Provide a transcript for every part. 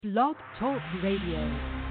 Blog Talk Radio.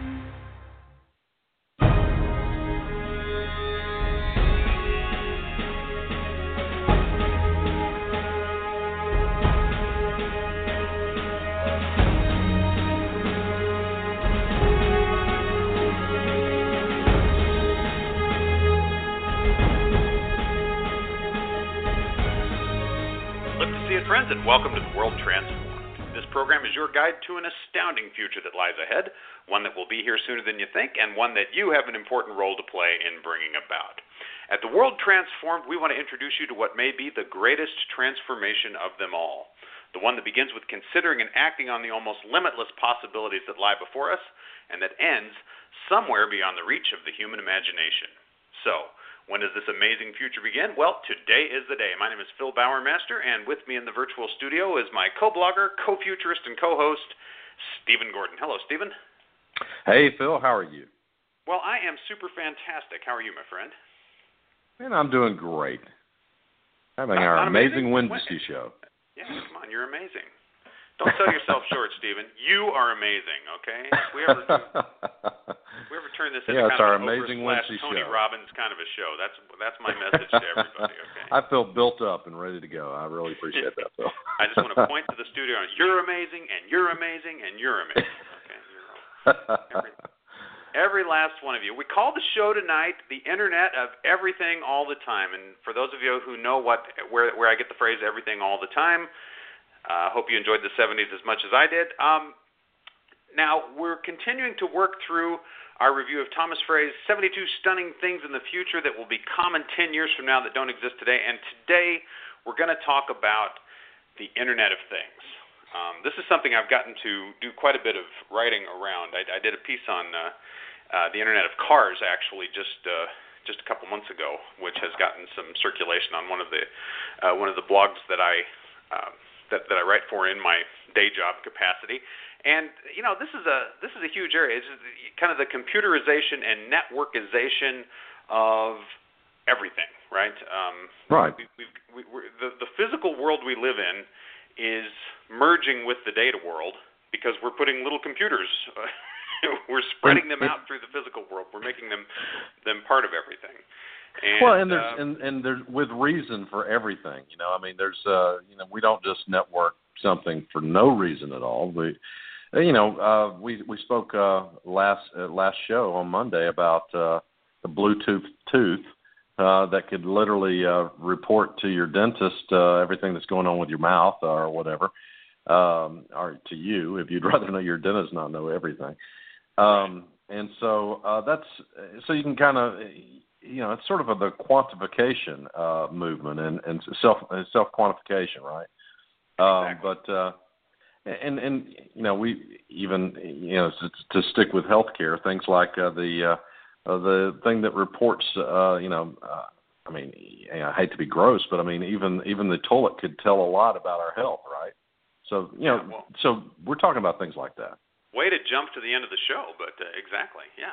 Friends, and welcome to The World Transformed. This program is your guide to an astounding future that lies ahead, one that will be here sooner than you think, and one that you have an important role to play in bringing about. At The World Transformed, we want to introduce you to what may be the greatest transformation of them all, the one that begins with considering and acting on the almost limitless possibilities that lie before us, and that ends somewhere beyond the reach of the human imagination. So, when does this amazing future begin? Well, today is the day. My name is Phil Bowermaster, and with me in the virtual studio is my co-blogger, co-futurist, and co-host, Stephen Gordon. Hello, Stephen. Hey, Phil. How are you? Well, I am super fantastic. How are you, my friend? Man, I'm doing great. Having our amazing Wednesday show. Yeah, come on. You're amazing. Don't sell yourself short, Stephen. You are amazing, okay? If we ever turn this into kind of our an amazing Wednesday Tony show. Robbins kind of a show, that's my message to everybody, okay? I feel built up and ready to go. I really appreciate that, Phil. I just want to point to the studio and you're amazing, and you're amazing, and you're amazing, okay? Every last one of you. We call the show tonight the Internet of Everything All the Time, and for those of you who know where I get the phrase everything all the time, hope you enjoyed the 70s as much as I did. Now, we're continuing to work through our review of Thomas Frey's 72 Stunning Things in the Future that will be common 10 years from now that don't exist today. And today, we're going to talk about the Internet of Things. This is something I've gotten to do quite a bit of writing around. I did a piece on the Internet of Cars, actually, just a couple months ago, which has gotten some circulation on one of the blogs that I write for in my day job capacity. And this is a huge area. It's kind of the computerization and networkization of everything, right? Right. The physical world we live in is merging with the data world because we're putting little computers. We're spreading them out through the physical world. We're making them part of everything. And there's with reason for everything. There's we don't just network something for no reason at all. We spoke last show on Monday about the Bluetooth tooth that could literally report to your dentist everything that's going on with your mouth or whatever, or to you if you'd rather know your dentist not know everything. And so that's so you can kind of. It's sort of the quantification movement and self-quantification, right? Exactly. But we even to stick with healthcare, things like the thing that reports. I hate to be gross, but even the toilet could tell a lot about our health, right? So so we're talking about things like that. Way to jump to the end of the show, but exactly, yeah.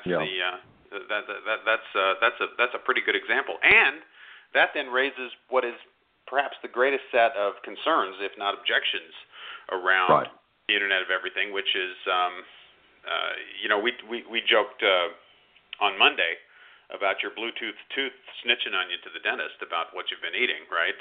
That's a pretty good example, and that then raises what is perhaps the greatest set of concerns, if not objections, around the Internet of Everything, which is, we joked on Monday about your Bluetooth tooth snitching on you to the dentist about what you've been eating, right?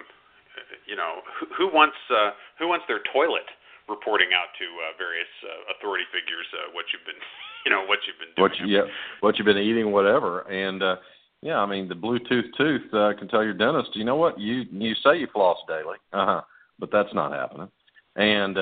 Who wants their toilet reporting out to various authority figures what you've been doing, what you've been eating, whatever. And the Bluetooth tooth can tell your dentist, you know what, you say you floss daily, but that's not happening. And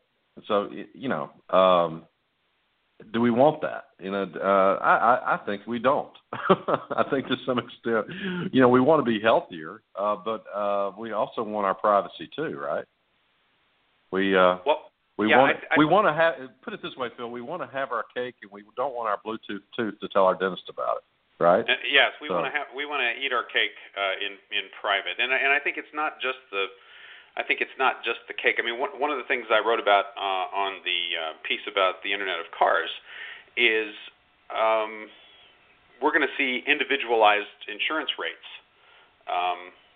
do we want that? I think we don't. I think to some extent, we want to be healthier, but we also want our privacy too, right? We want to have, put it this way, Phil, we want to have our cake and we don't want our Bluetooth tooth to tell our dentist about it, right? Yes, we want to eat our cake in private, and I think it's not just the cake. One of the things I wrote about on the piece about the Internet of Cars is we're going to see individualized insurance rates.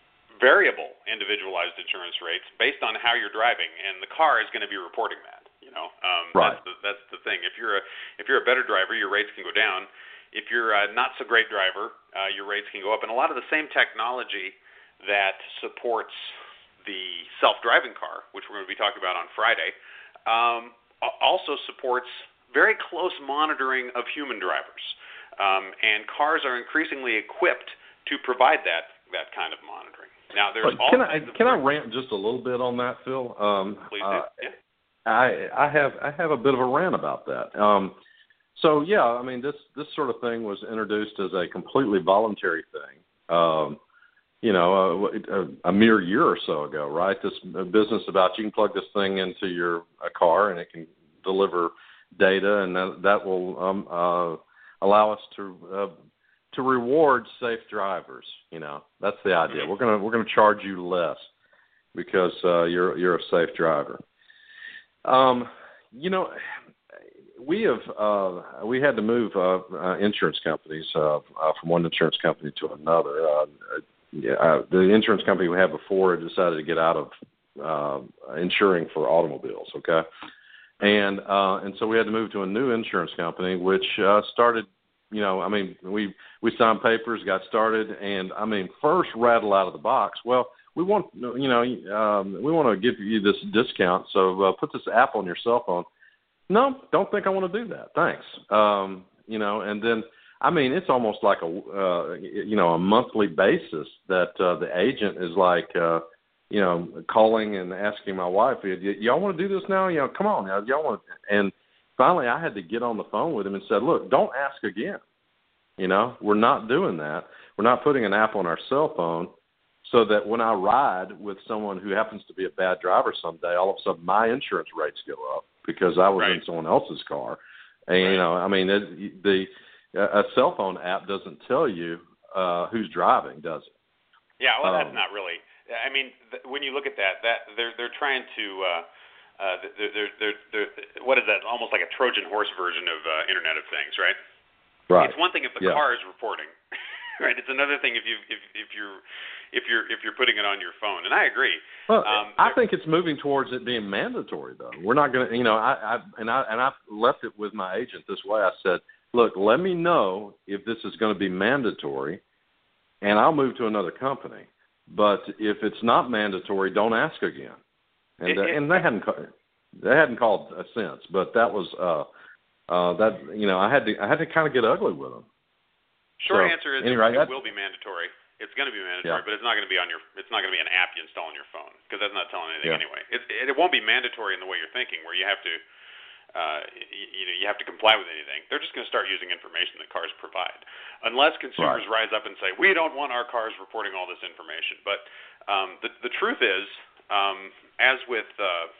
Variable individualized insurance rates based on how you're driving, and the car is going to be reporting that. Right. That's the thing. If you're a better driver, your rates can go down. If you're a not so great driver, your rates can go up. And a lot of the same technology that supports the self-driving car, which we're going to be talking about on Friday, also supports very close monitoring of human drivers. And cars are increasingly equipped to provide that kind of monitoring. Now, there's can I rant just a little bit on that, Phil? Please do. Yeah. I have a bit of a rant about that. So yeah, I mean this sort of thing was introduced as a completely voluntary thing. A mere year or so ago, right? This business about you can plug this thing into your car and it can deliver data, and that will allow us to reward safe drivers. That's the idea. Mm-hmm. We're gonna charge you less because you're a safe driver. We had to move insurance companies from one insurance company to another. The insurance company we had before decided to get out of insuring for automobiles. Okay, and so we had to move to a new insurance company, which started. We signed papers, got started, and first rattle out of the box. Well, we want to give you this discount, so put this app on your cell phone. No, don't think I want to do that. Thanks. And then it's almost like a monthly basis that the agent is like calling and asking my wife, y'all want to do this now? Come on now, y'all want. And finally, I had to get on the phone with him and said, look, don't ask again. We're not doing that. We're not putting an app on our cell phone so that when I ride with someone who happens to be a bad driver someday, all of a sudden my insurance rates go up because I was in someone else's car. And, a cell phone app doesn't tell you who's driving, does it? Yeah, well, that's not really. When you look at that they're trying to. They're what is that? Almost like a Trojan horse version of Internet of Things, right? Right. It's one thing if the car is reporting, right? It's another thing if you're putting it on your phone. And I agree. Well, I think it's moving towards it being mandatory, though. We're not going to, I left it with my agent this way. I said, look, let me know if this is going to be mandatory, and I'll move to another company. But if it's not mandatory, don't ask again. And they hadn't called since, but that was I had to kind of get ugly with them. Short answer is it will be mandatory. It's going to be mandatory, but it's not going to be it's not going to be an app you install on your phone because that's not telling anything anyway. It won't be mandatory in the way you're thinking, where you have to you have to comply with anything. They're just going to start using information that cars provide, unless consumers rise up and say we don't want our cars reporting all this information. But the truth is, as with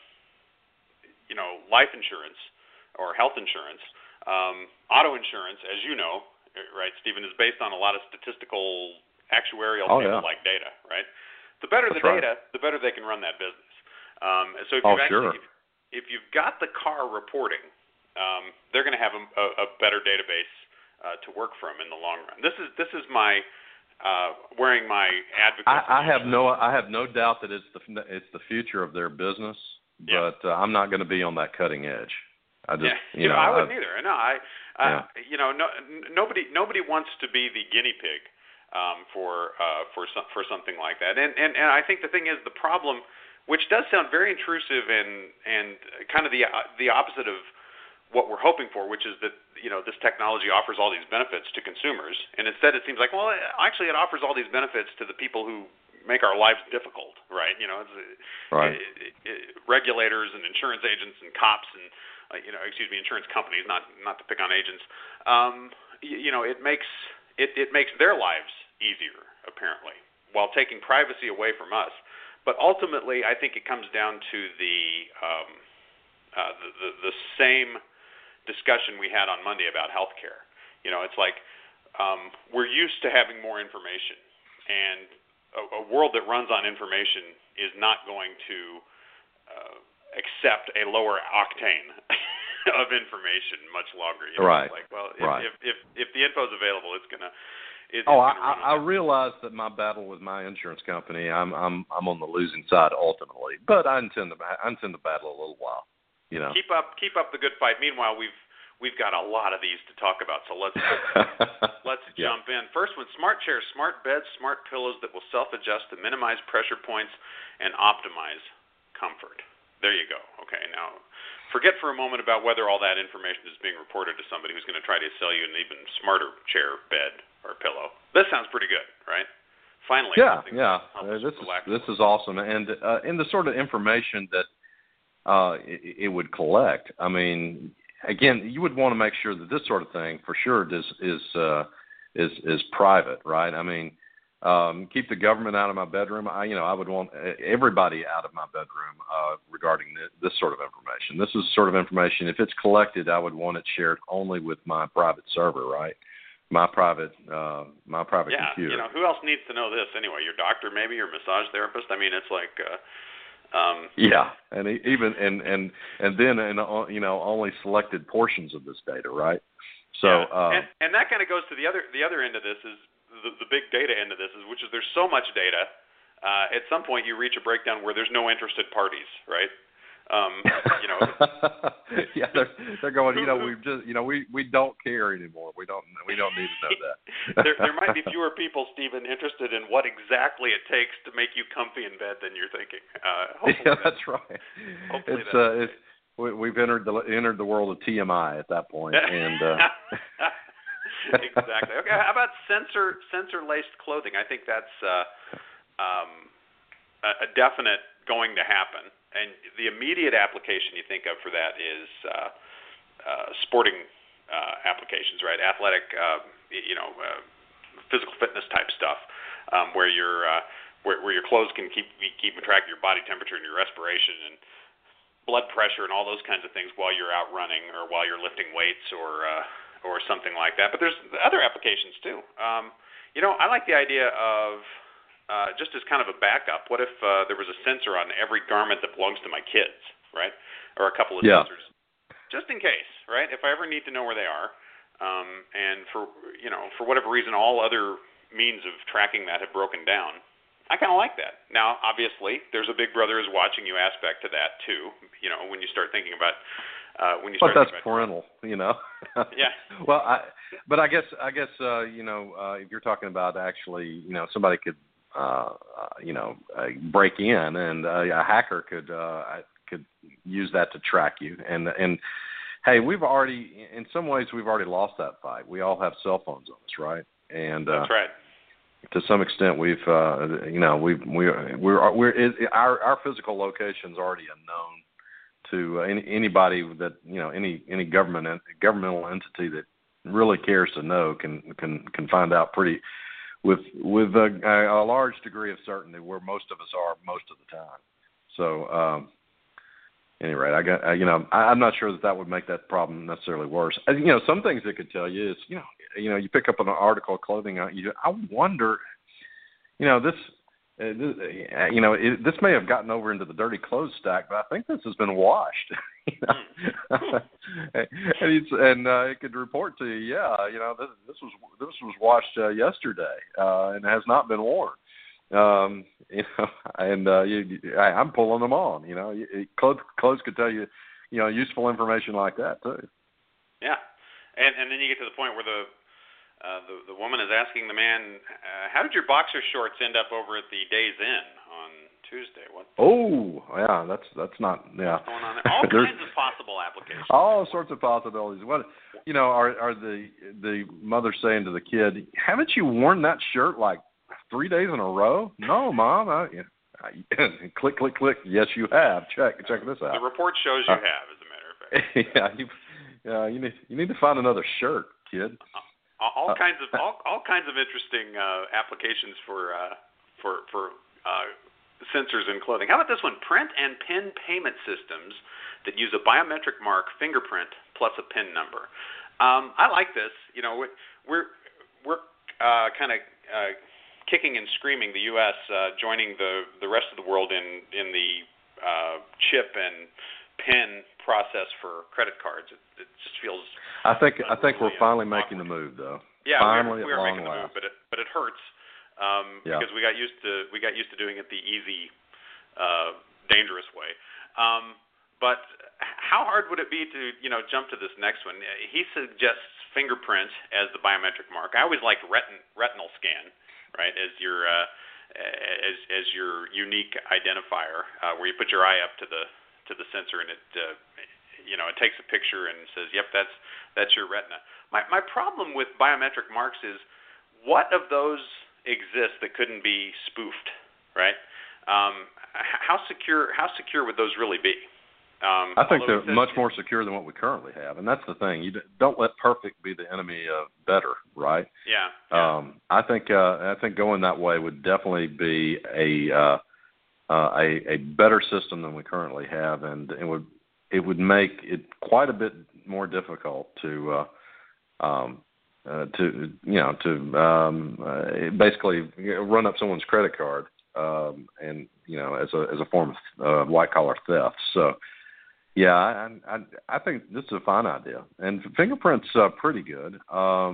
life insurance or health insurance, auto insurance, as you know, right, Stephen, is based on a lot of statistical, actuarial table-like data, right? The better the data, the better they can run that business. So if you've got the car reporting, they're going to have a better database to work from in the long run. This is my wearing my advocate. I have no doubt that it's the future of their business, but I'm not going to be on that cutting edge. I wouldn't either. No, nobody wants to be the guinea pig for something like that. And I think the thing is the problem, which does sound very intrusive and kind of the opposite of what we're hoping for, which is that this technology offers all these benefits to consumers, and instead it seems like actually it offers all these benefits to the people who make our lives difficult, right? Regulators and insurance agents and cops and insurance companies, not to pick on agents. It makes their lives easier, apparently, while taking privacy away from us. But ultimately, I think it comes down to the same discussion we had on Monday about healthcare. It's like we're used to having more information, and a world that runs on information is not going to accept a lower octane of information much longer. Right. If the info is available, it's gonna. I realize that my battle with my insurance company, I'm on the losing side ultimately, but I intend to battle a little while. You know. Keep up the good fight. Meanwhile, we've got a lot of these to talk about, so let's jump in. First one: smart chairs, smart beds, smart pillows that will self-adjust to minimize pressure points and optimize comfort. There you go. Okay, now forget for a moment about whether all that information is being reported to somebody who's going to try to sell you an even smarter chair, bed, or pillow. This sounds pretty good, right? Finally, this is awesome, and in the sort of information that it would collect. I mean, again, you would want to make sure that this sort of thing, for sure, is private, right? I mean, keep the government out of my bedroom. I would want everybody out of my bedroom regarding this sort of information. This is sort of information. If it's collected, I would want it shared only with my private server, right? My private computer. Yeah, who else needs to know this anyway? Your doctor, maybe your massage therapist. I mean, it's like. And even and then only selected portions of this data, right? So and that kind of goes to the other end of this is the big data end of this is which is there's so much data. At some point you reach a breakdown where there's no interested parties, right? Yeah, they're going. We don't care anymore. We don't need to know that. there might be fewer people, Stephen, interested in what exactly it takes to make you comfy in bed than you're thinking. That's right. Hopefully we've entered the world of TMI at that point, and exactly. Okay, how about sensor laced clothing? I think that's a definite going to happen. And the immediate application you think of for that is sporting applications, right? Athletic, physical fitness type stuff, where your clothes can keep track of your body temperature and your respiration and blood pressure and all those kinds of things while you're out running or while you're lifting weights or something like that. But there's other applications too. I like the idea of just as kind of a backup, what if there was a sensor on every garment that belongs to my kids, right? Or a couple of sensors, just in case, right? If I ever need to know where they are, and for whatever reason, all other means of tracking that have broken down, I kind of like that. Now, obviously, there's a Big Brother is watching you aspect to that too. When you start thinking about But that's parental, Yeah. Well, I guess if you're talking about actually, somebody could. Break in, and a hacker could use that to track you. And hey, in some ways we've already lost that fight. We all have cell phones on us, right? And that's right. To some extent, our physical location's already unknown to anybody that any governmental entity that really cares to know can find out pretty. With a large degree of certainty, where most of us are most of the time. So, anyway, I'm not sure that would make that problem necessarily worse. Some things it could tell you is, you pick up an article of clothing, I wonder, this may have gotten over into the dirty clothes stack, but I think this has been washed. and it could report to you, this was washed yesterday, and has not been worn. I'm pulling them on. Clothes could tell you, useful information like that too. Yeah, and then you get to the point where the woman is asking the man, how did your boxer shorts end up over at the Days Inn on Tuesday? What? Oh, yeah, that's not. Yeah. What's going on there? All kinds of possible applications. All sorts of possibilities. What are the mother saying to the kid? Haven't you worn that shirt like 3 days in a row? No, Mom. Click, click, click. Yes, you have. Check this out. The report shows you have, as a matter of fact. You need to find another shirt, kid. All kinds of interesting applications for sensors in clothing. How about this one? Print and pin payment systems that use a biometric mark, fingerprint, plus a PIN number. I like this. We're kind of kicking and screaming the U.S. Joining the rest of the world in the chip and PIN process for credit cards. It just feels. I think we're finally making the move, though. Yeah, finally, we are making the move, but it hurts. Because we got used to doing it the easy, dangerous way. But how hard would it be to, jump to this next one? He suggests fingerprint as the biometric mark. I always liked retinal scan, right, as your unique identifier, where you put your eye up to the sensor and it takes a picture and says, "Yep, that's your retina." My problem with biometric marks is, what of those exist that couldn't be spoofed, right? How secure would those really be? I think they're much more secure than what we currently have, and that's the thing. You don't let perfect be the enemy of better, right? Yeah. I think going that way would definitely be a better system than we currently have, and it would make it quite a bit more difficult to basically run up someone's credit card, and as a form of white collar theft. So. Yeah, I think this is a fine idea, and fingerprints pretty good. I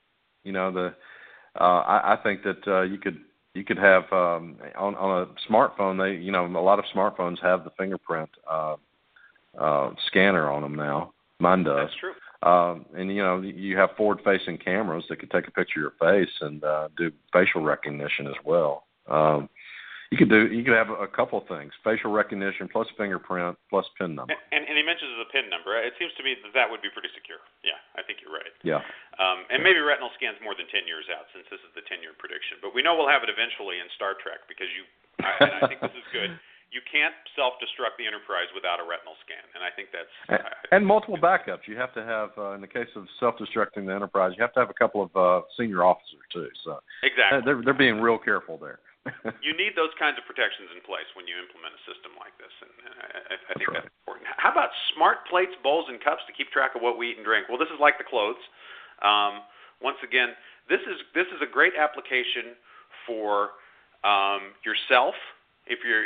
think that you could have on a smartphone. A lot of smartphones have the fingerprint scanner on them now. Mine does. That's true. And you have forward-facing cameras that could take a picture of your face and do facial recognition as well. You could have a couple of things: facial recognition plus fingerprint plus PIN number. And he mentions the PIN number. It seems to me that would be pretty secure. Yeah, I think you're right. Yeah. And maybe retinal scan's more than 10 years out, since this is the 10-year prediction. But we know we'll have it eventually in Star Trek, because and I think this is good. You can't self-destruct the Enterprise without a retinal scan, and I think that's... And multiple backups. You have to have, in the case of self-destructing the Enterprise, you have to have a couple of senior officers, too. So exactly. They're being real careful there. You need those kinds of protections in place when you implement a system like this, and I think that's important. How about smart plates, bowls, and cups to keep track of what we eat and drink? Well, this is like the clothes. Once again, this is a great application for yourself. If you're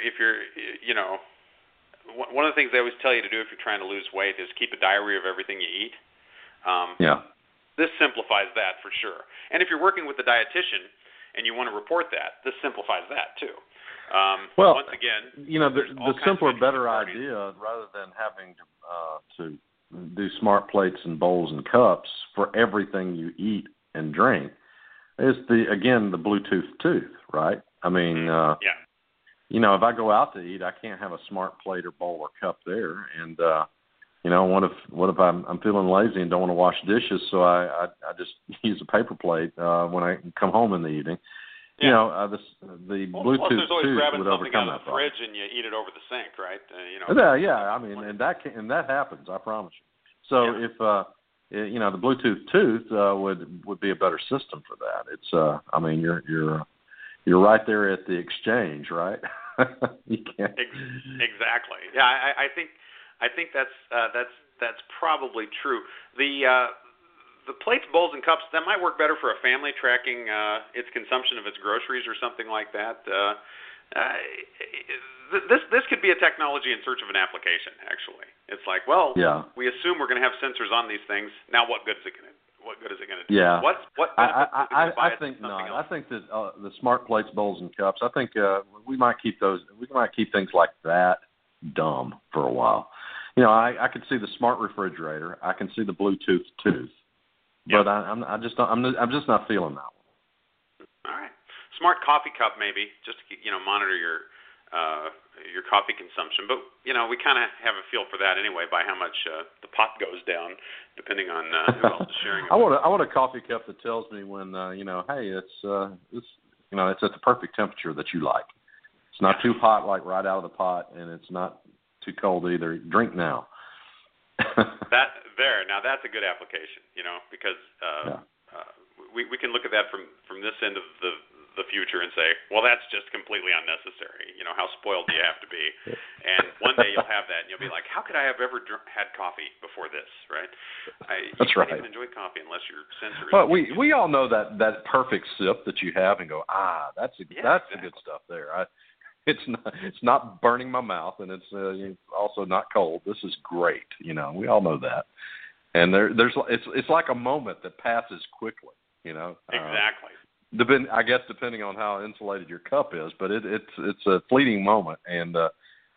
one of the things they always tell you to do if you're trying to lose weight is keep a diary of everything you eat. This simplifies that for sure. And if you're working with a dietitian and you want to report that, this simplifies that too. Well, once again, the simpler, better idea, rather than having to do smart plates and bowls and cups for everything you eat and drink, is the Bluetooth tooth, right? I mean, if I go out to eat, I can't have a smart plate or bowl or cup there, and what if I'm feeling lazy and don't want to wash dishes, so I just use a paper plate when I come home in the evening. Yeah. The Bluetooth plus there's always tooth grabbing would something overcome out of the fridge and you eat it over the sink, right? I mean, and that happens, I promise you. So if the Bluetooth tooth would be a better system for that. It's I mean, you're right there at the exchange, right? You can't. Exactly. Yeah, I think that's probably true. The plates, bowls, and cups, that might work better for a family tracking its consumption of its groceries or something like that. This could be a technology in search of an application, actually. It's like, we assume we're going to have sensors on these things. Now what good is it going to do? Yeah. I think not. I think that the smart plates, bowls, and cups, I think we might keep things like that dumb for a while. I could see the smart refrigerator. I can see the Bluetooth tooth, but I'm just not feeling that one. All right, smart coffee cup maybe, just to monitor your coffee consumption. But we kind of have a feel for that anyway by how much the pot goes down, depending on who else is sharing it. I want a coffee cup that tells me when hey, it's at the perfect temperature that you like. It's not too hot, like right out of the pot, and it's not too cold either. Drink now. Now that's a good application, because we can look at that from this end of the future and say, well, that's just completely unnecessary. How spoiled do you have to be? And one day you'll have that, and you'll be like, how could I have ever had coffee before this, right? That's right. You can't even enjoy coffee unless your sensor is... Well, we all know that perfect sip that you have and go, that's the good stuff there. It's not burning my mouth, and it's also not cold. This is great. We all know that. And it's like a moment that passes quickly. Exactly. I guess depending on how insulated your cup is, but it's a fleeting moment, and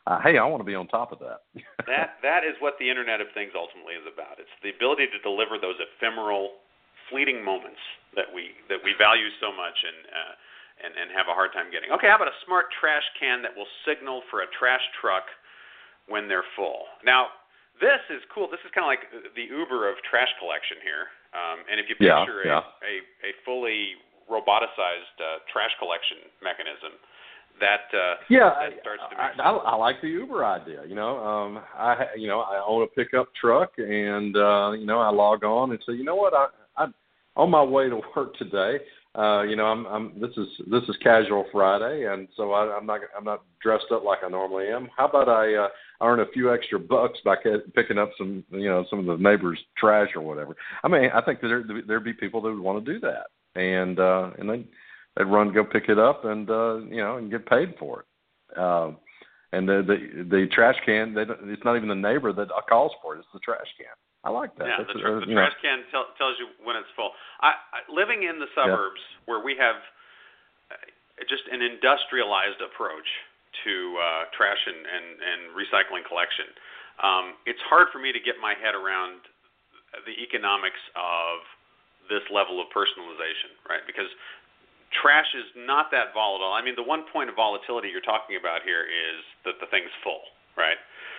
hey, I want to be on top of that. that is what the Internet of Things ultimately is about. It's the ability to deliver those ephemeral, fleeting moments that we value so much and have a hard time getting. Okay, how about a smart trash can that will signal for a trash truck when they're full? Now, this is cool. This is kind of like the Uber of trash collection here. And if you picture a fully roboticized trash collection mechanism, that starts to make sense. I like the Uber idea. I own a pickup truck, and I log on and say, you know what, I on my way to work today. This is casual Friday, and so I'm not dressed up like I normally am. How about I earn a few extra bucks by picking up some of the neighbors' trash or whatever. I mean, I think that there'd be people that would want to do that, and they'd run, go pick it up, and and get paid for it. And the trash can, it's not even the neighbor that calls for it; it's the trash can. I like that. Yeah, the trash can tells you when it's full. Living in the suburbs where we have just an industrialized approach to trash and recycling collection, it's hard for me to get my head around the economics of this level of personalization, right? Because trash is not that volatile. I mean, the one point of volatility you're talking about here is that the thing's full, right?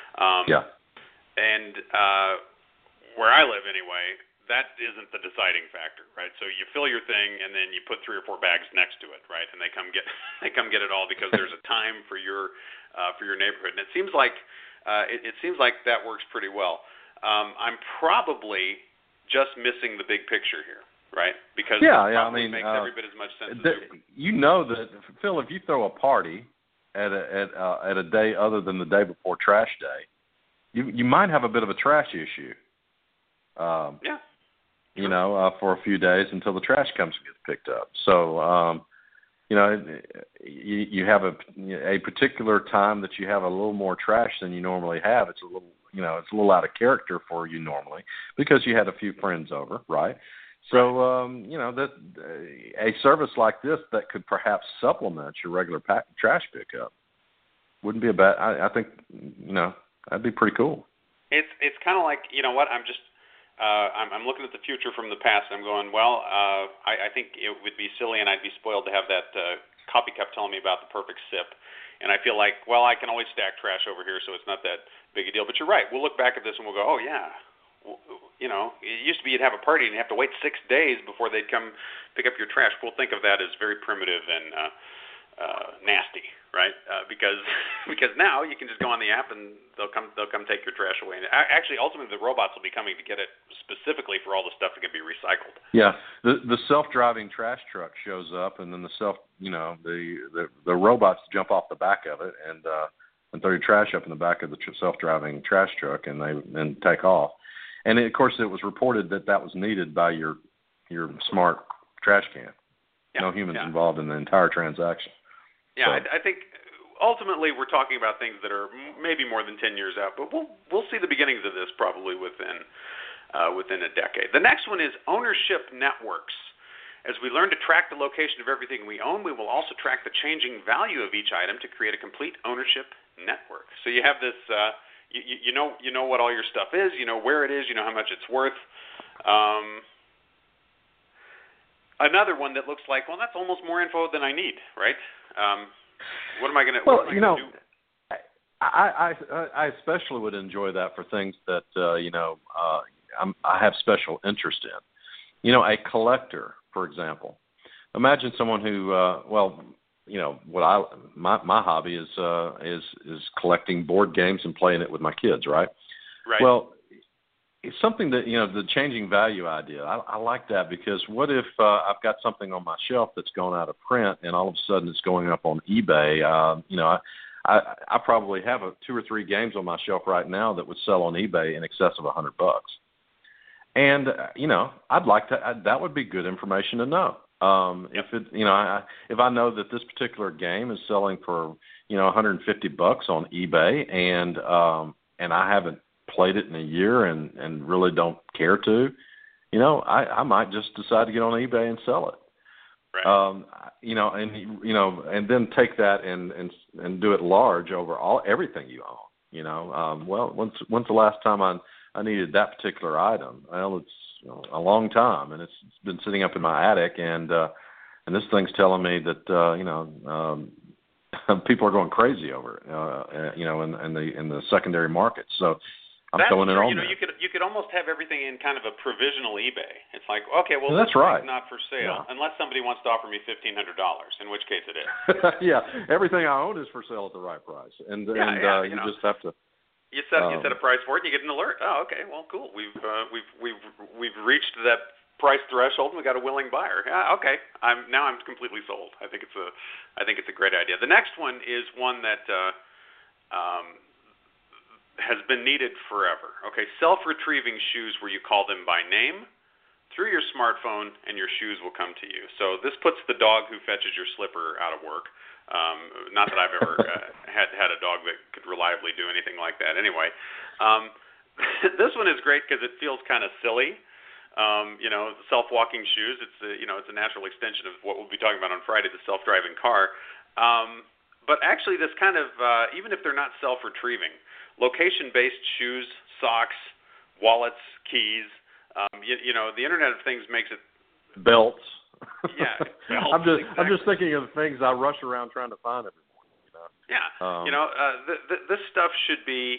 And where I live anyway, that isn't the deciding factor, right? So you fill your thing and then you put 3 or 4 bags next to it, right? And they come get it all because there's a time for your neighborhood. And it seems like that works pretty well. I'm probably just missing the big picture here, right? Because it probably makes every bit as much sense as Uber. You know that, Phil, if you throw a party at a day other than the day before trash day, you might have a bit of a trash issue. For a few days until the trash comes and gets picked up. So, you have a particular time that you have a little more trash than you normally have. It's a little out of character for you normally because you had a few friends over, right? So, that a service like this that could perhaps supplement your regular trash pickup wouldn't be a bad. I think that'd be pretty cool. It's kind of like, I'm looking at the future from the past, and I'm going, I think it would be silly and I'd be spoiled to have that coffee cup telling me about the perfect sip. And I feel like, I can always stack trash over here, so it's not that big a deal. But you're right. We'll look back at this and we'll go, oh, yeah. It used to be you'd have a party and you'd have to wait 6 days before they'd come pick up your trash. We'll think of that as very primitive and nasty, right? Because now you can just go on the app and they'll come take your trash away. And actually, ultimately, the robots will be coming to get it specifically for all the stuff that can be recycled. Yeah, the self-driving trash truck shows up, and then the robots jump off the back of it and throw your trash up in the back of the self-driving trash truck, and they then take off. And of course, it was reported that was needed by your smart trash can. No humans involved in the entire transaction. Yeah, so. I think ultimately we're talking about things that are maybe more than 10 years out, but we'll see the beginnings of this probably within a decade. The next one is ownership networks. As we learn to track the location of everything we own, we will also track the changing value of each item to create a complete ownership network. So you have this, you know what all your stuff is, you know where it is, you know how much it's worth. Another one that looks like, that's almost more info than I need, right? What am I going to do? I especially would enjoy that for things that I have special interest in. A collector, for example. Imagine someone who, my hobby is collecting board games and playing it with my kids, right? Right. Well, it's something that, the changing value idea. I like that because what if I've got something on my shelf that's gone out of print and all of a sudden it's going up on eBay? I probably have 2 or 3 games on my shelf right now that would sell on eBay in excess of $100. And, I'd like to, that would be good information to know. If I know that this particular game is selling for, $150 on eBay and I haven't played it in a year and really don't care to, I might just decide to get on eBay and sell it. Right. And then take that and do it large over everything you own. When's the last time I needed that particular item? Well, it's a long time, and it's been sitting up in my attic, and this thing's telling me that people are going crazy over it, in the secondary market. So I'm throwing it on there. You could almost have everything in kind of a provisional eBay. It's like, okay, well, that's this right. thing's not for sale unless somebody wants to offer me $1,500, in which case it is. Yeah, everything I own is for sale at the right price, and you just have to. You set a price for it, and you get an alert. Oh, okay, well, cool. We've reached that price threshold, and we got a willing buyer. Yeah, okay. I'm completely sold. I think it's a great idea. The next one is one that has been needed forever. Okay, self-retrieving shoes where you call them by name through your smartphone, and your shoes will come to you. So this puts the dog who fetches your slipper out of work. Not that I've ever had a dog that could reliably do anything like that. Anyway, this one is great because it feels kind of silly. Self-walking shoes. It's a natural extension of what we'll be talking about on Friday, the self-driving car. But actually, this kind of even if they're not self-retrieving, location-based shoes, socks, wallets, keys. The Internet of Things makes it belts. Yeah, belts. I'm just thinking of the things I rush around trying to find every morning. Yeah, this stuff should be,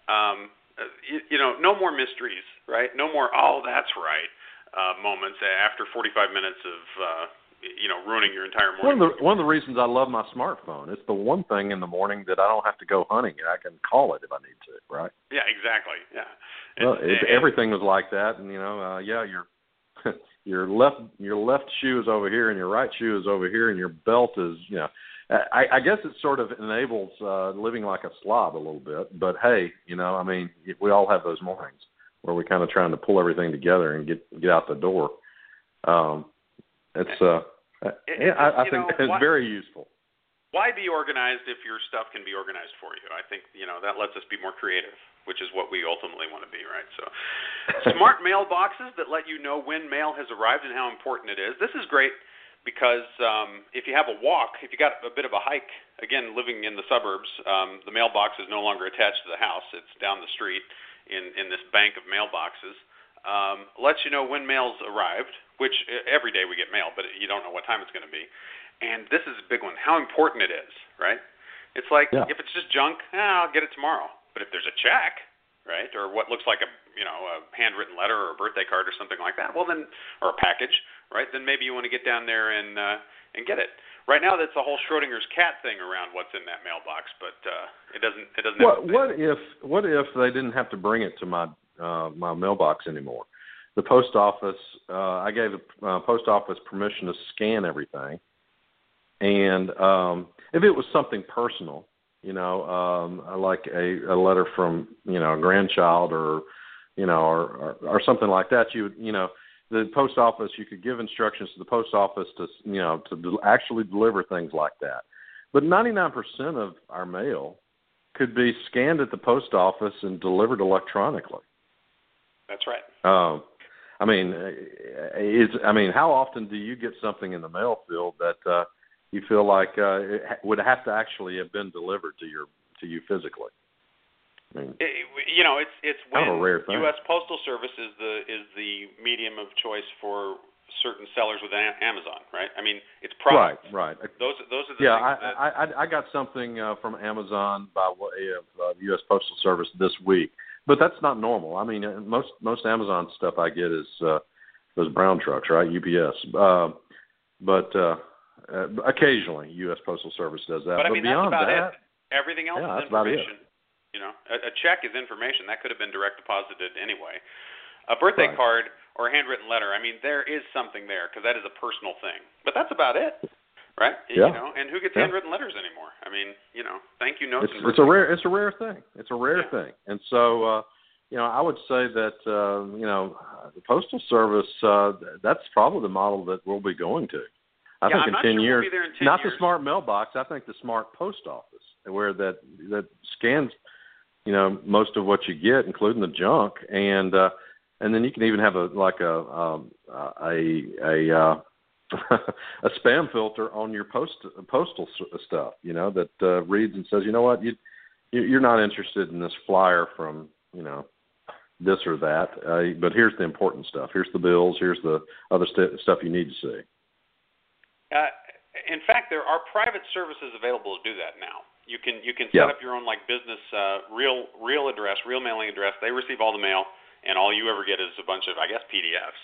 no more mysteries, right? No more, oh, that's right, moments after 45 minutes of ruining your entire morning. One of the reasons I love my smartphone, it's the one thing in the morning that I don't have to go hunting. I can call it if I need to, right? Yeah, exactly. Yeah. Well, everything was like that, and your left shoe is over here, and your right shoe is over here, and your belt is, I guess it sort of enables living like a slob a little bit. But hey, we all have those mornings where we're kind of trying to pull everything together and get out the door. I think it's very useful. Why be organized if your stuff can be organized for you? I think, that lets us be more creative, which is what we ultimately want to be, right? So smart mailboxes that let you know when mail has arrived and how important it is. This is great because if you have a walk, if you got a bit of a hike, again, living in the suburbs, the mailbox is no longer attached to the house. It's down the street in this bank of mailboxes. Lets you know when mail's arrived, which every day we get mail, but you don't know what time it's going to be. And this is a big one, how important it is, right? It's like, if it's just junk, I'll get it tomorrow. But if there's a check, right, or what looks like a handwritten letter or a birthday card or something like that, well then, or a package, right, then maybe you want to get down there and get it. Right now, that's a whole Schrodinger's cat thing around what's in that mailbox, but it doesn't. What if they didn't have to bring it to my mailbox anymore? The post office, I gave the post office permission to scan everything, and if it was something personal, like a letter from a grandchild or something like that, the post office, you could give instructions to the post office to actually deliver things like that. But 99% of our mail could be scanned at the post office and delivered electronically. That's right. How often do you get something in the mail field that you feel like it would have to actually have been delivered to you physically? It's when kind of a rare thing. U.S. Postal Service is the medium of choice for certain sellers with Amazon, right? I mean, it's products. Right. Those are the things I got something from Amazon by way of the U.S. Postal Service this week, but that's not normal. I mean, most Amazon stuff I get is those brown trucks, right? UPS. But occasionally, U.S. Postal Service does that. But beyond that's about that, it. Everything else is information. A check is information. That could have been direct deposited anyway. A birthday card or a handwritten letter, there is something there because that is a personal thing. But that's about it, right? Yeah. And who gets handwritten letters anymore? Thank you notes. It's a rare thing. It's a rare thing. And so, I would say that, the Postal Service, that's probably the model that we'll be going to. I think in 10 years, we'll be there in 10 not years. The smart mailbox, I think the smart post office, where that scans, most of what you get, including the junk, and then you can even have a spam filter on your postal stuff, that reads and says, you know what, you're not interested in this flyer from, this or that, but here's the important stuff. Here's the bills. Here's the other stuff you need to see. In fact, there are private services available to do that now. You can set up your own business real address, real mailing address. They receive all the mail, and all you ever get is a bunch of, I guess, PDFs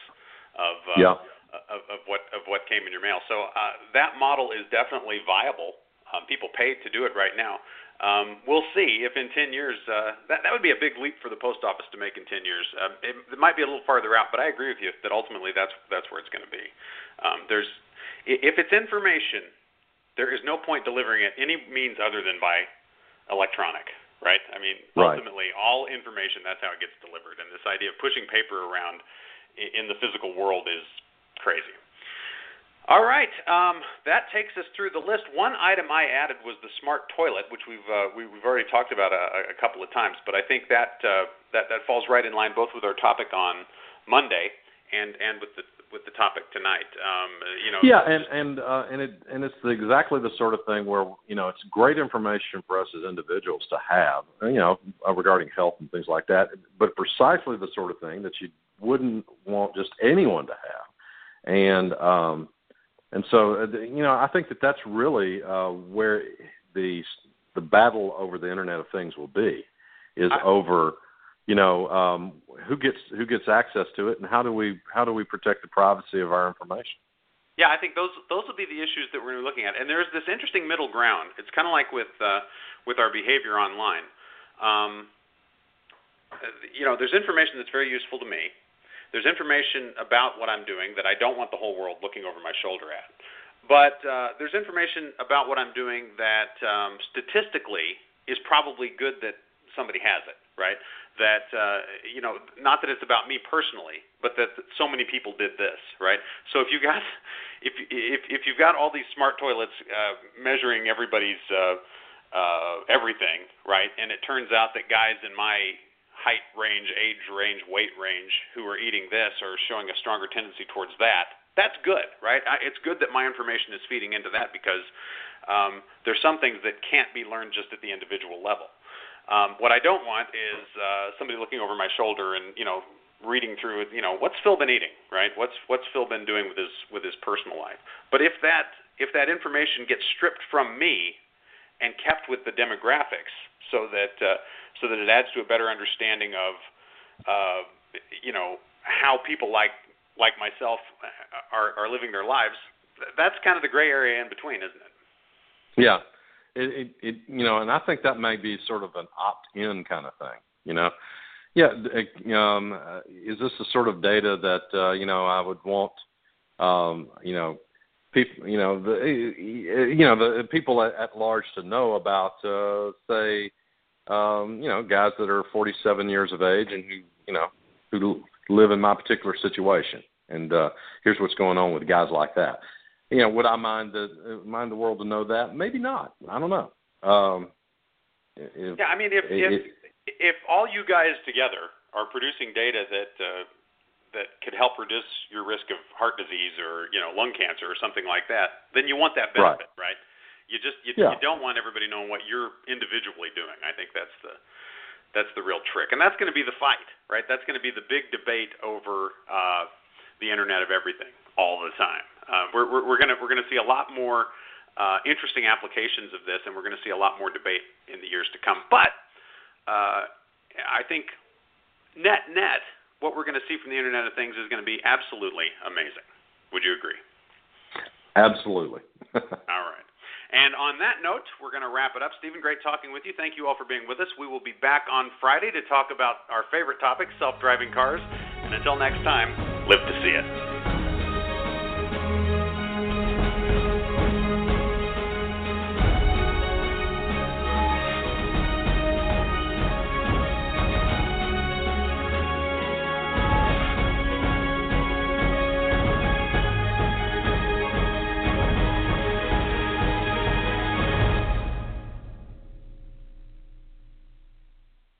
of what came in your mail. So that model is definitely viable. People pay to do it right now. We'll see if in 10 years that would be a big leap for the post office to make in 10 years. It might be a little farther out, but I agree with you that ultimately that's where it's going to be. If it's information, there is no point delivering it any means other than by electronic, right? I mean, ultimately, all information, that's how it gets delivered. And this idea of pushing paper around in the physical world is crazy. All right, that takes us through the list. One item I added was the smart toilet, which we've already talked about a couple of times, but I think that falls right in line both with our topic on Monday and with the topic tonight. And it's exactly the sort of thing where it's great information for us as individuals to have, regarding health and things like that, but precisely the sort of thing that you wouldn't want just anyone to have. And so, I think that's really where the battle over the Internet of Things will be, is over, who gets access to it, and how do we protect the privacy of our information? Yeah, I think those will be the issues that we're looking at, and there's this interesting middle ground. It's kind of like with our behavior online. There's information that's very useful to me. There's information about what I'm doing that I don't want the whole world looking over my shoulder at. But there's information about what I'm doing that statistically is probably good that somebody has it, right? That, not that it's about me personally, but that so many people did this, right? So if you've got all these smart toilets measuring everybody's everything, right, and it turns out that guys in my height range, age range, weight range who are eating this are showing a stronger tendency towards that, that's good, right? It's good that my information is feeding into that because there's some things that can't be learned just at the individual level. What I don't want is somebody looking over my shoulder and, reading through, what's Phil been eating, right? What's Phil been doing with his personal life? But if that information gets stripped from me and kept with the demographics so that it adds to a better understanding of, how people like myself are living their lives, that's kind of the gray area in between, isn't it? Yeah. And I think that may be sort of an opt-in kind of thing, Yeah. Is this the sort of data that, I would want, people, the people at large to know about, say, guys that are 47 years of age and who live in my particular situation. And here's what's going on with guys like that. Would I mind the world to know that? Maybe not. I don't know. If all you guys together are producing data that could help reduce your risk of heart disease or lung cancer or something like that, then you want that benefit, right? You don't want everybody knowing what you're individually doing. I think that's the real trick, and that's going to be the fight, right? That's going to be the big debate over the Internet of Everything all the time. We're going to see a lot more interesting applications of this, and we're going to see a lot more debate in the years to come. But I think net, what we're going to see from the Internet of Things is going to be absolutely amazing. Would you agree? Absolutely. All right. And on that note, we're going to wrap it up. Stephen, great talking with you. Thank you all for being with us. We will be back on Friday to talk about our favorite topic, self-driving cars. And until next time, live to see it.